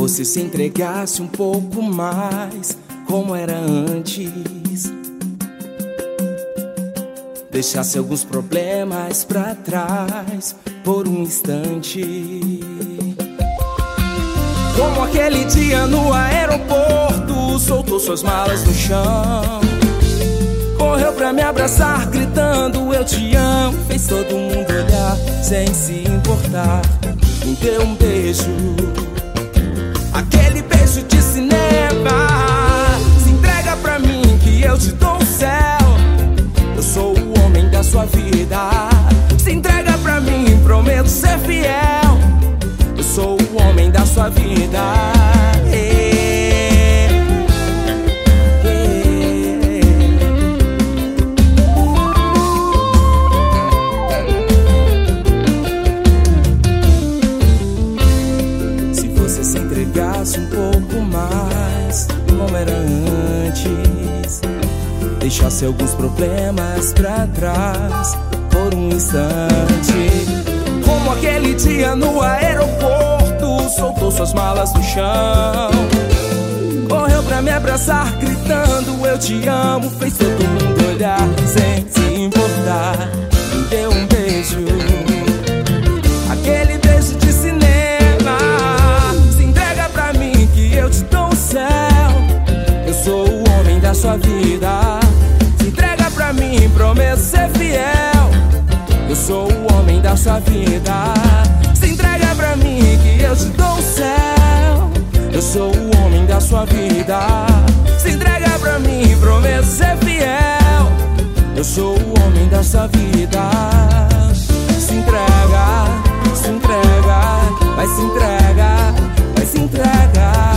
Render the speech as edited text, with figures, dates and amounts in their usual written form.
você se entregasse um pouco mais, como era antes, deixasse alguns problemas pra trás por um instante. Como aquele dia no aeroporto, soltou suas malas no chão, correu pra me abraçar gritando eu te amo, fez todo mundo olhar sem se importar, me deu um beijo, aquele beijo de cinema. Se entrega pra mim que eu te dou o céu, eu sou o homem da sua vida. Se entrega pra mim, prometo ser fiel, eu sou o homem da sua vida. Se você se entregasse um pouco mais, como era antes, deixasse alguns problemas pra trás por um instante. Como aquele dia no aeroporto, soltou suas malas no chão, correu pra me abraçar gritando eu te amo, fez todo mundo olhar sem se importar, me deu um beijo, aquele beijo de cinema. Se entrega pra mim que eu te dou o céu, eu sou o homem da sua vida. Se entrega pra mim, prometo ser fiel, eu sou o homem da sua vida. Se entrega pra mim que eu te dou o céu, eu sou o homem da sua vida. Se entrega pra mim, prometo ser fiel, eu sou o homem da sua vida. Se entrega, vai se entrega, vai se entrega.